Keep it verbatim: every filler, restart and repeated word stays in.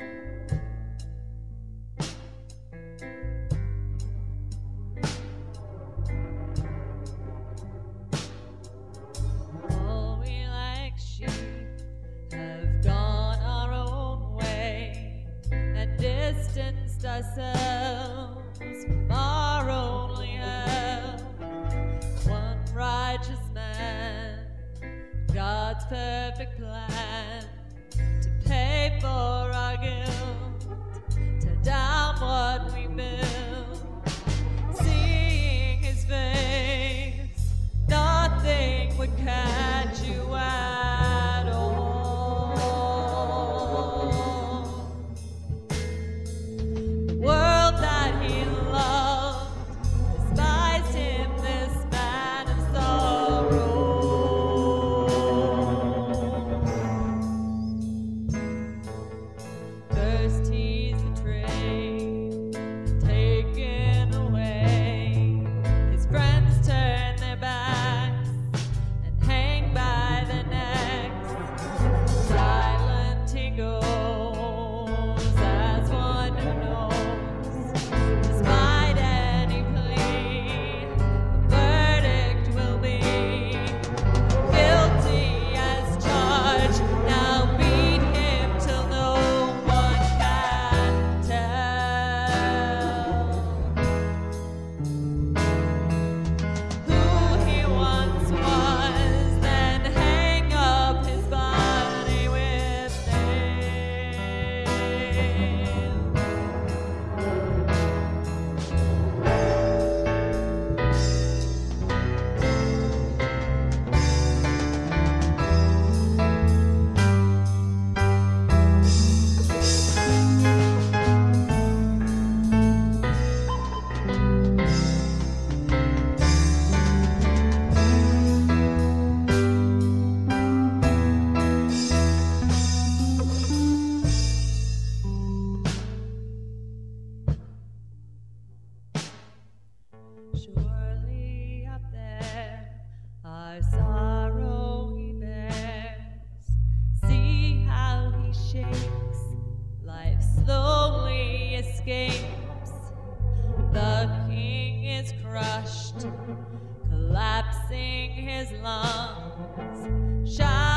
Distanced ourselves from our only help. One righteous man, God's perfect plan to pay for our guilt, tear down what we built. Seeing his face, nothing would catch you at all. World that he loved despised him, this man of sorrow. First he's betrayed, taken away. His friends turn their backs and hang by their necks. Silent he goes as one who knows. Despite any plea, the verdict will be guilty as charged. Now beat him till no one can tell who he once was, then hang up his body with nails. Surely up there our sorrow he bears. See how he shakes, life slowly escapes. The king is crushed, collapsing his lungs. Shine